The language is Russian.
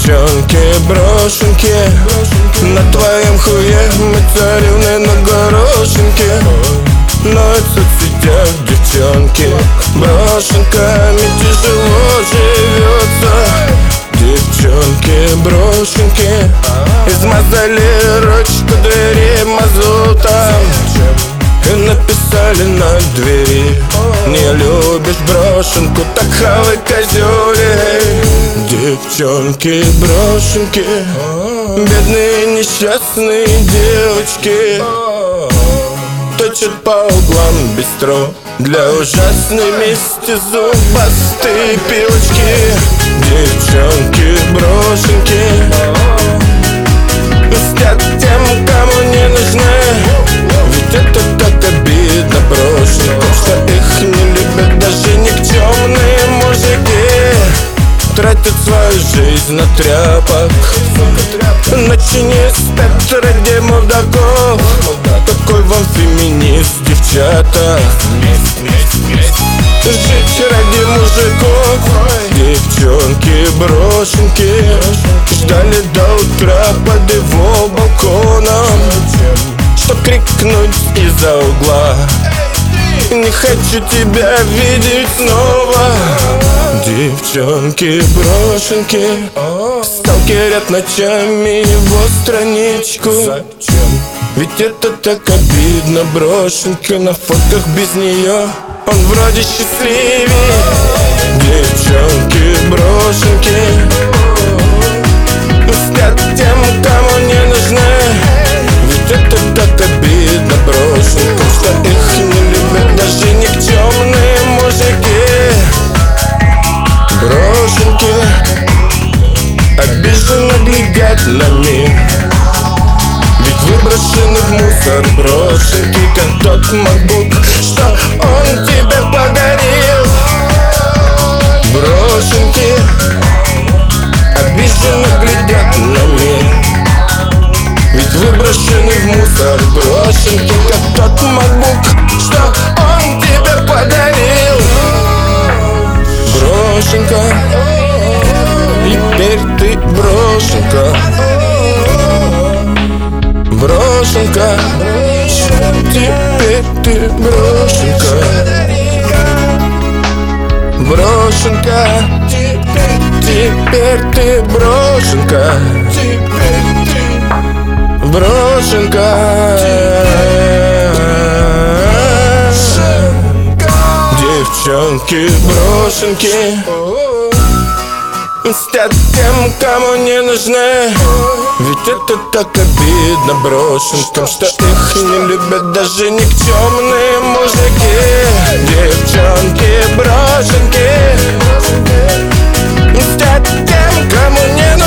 Девчонки-брошенки, на твоем хуе мы царевны на горошинке. Но в соцсетях девчонки брошенками тяжело живется. Девчонки-брошенки измазали ручку двери мазутом и написали на двери: не любишь брошенку, так хавай козёлей. Девчонки-брошенки, бедные несчастные девочки, точат по углам бистро для ужасной мести зубастые пилочки. Девчонки-брошенки мстят тем, кому не нужны. Ведь это так обидно брошенкам, что их не любят даже никчемные мужики. Тратят свою жизнь на тряпок, ночи не спят ради мудаков. Какой вам феминист, девчата? Жить ради мужиков. Девчонки-брошенки ждали до утра под его балконом, чтоб крикнуть из-за угла: не хочу тебя видеть снова. Девчонки-брошенки сталкерят ночами его страничку. Зачем? Ведь это так обидно, брошенка на фотках без нее он вроде счастливее. Девчонки-брошенки мстят тем, кому не нужны. Ведь это так обидно брошенкам, что их не любят даже никчемные мужики. Брошенки обиженно глядят на мир, ведь выброшены в мусор брошенки, как тот MacBook, что он тебе подарил. Брошенки обиженно глядят на мир, ведь выброшены в мусор брошенки, как тот MacBook, что он тебе подарил. Брошенка, теперь ты брошенка. Брошенка, теперь ты брошенка. Брошенка, теперь ты брошенка. Брошенка. Девчонки-брошенки мстят тем, кому не нужны. Ведь это так обидно брошенкам, что их не любят даже никчемные мужики. Девчонки-брошенки мстят тем, кому не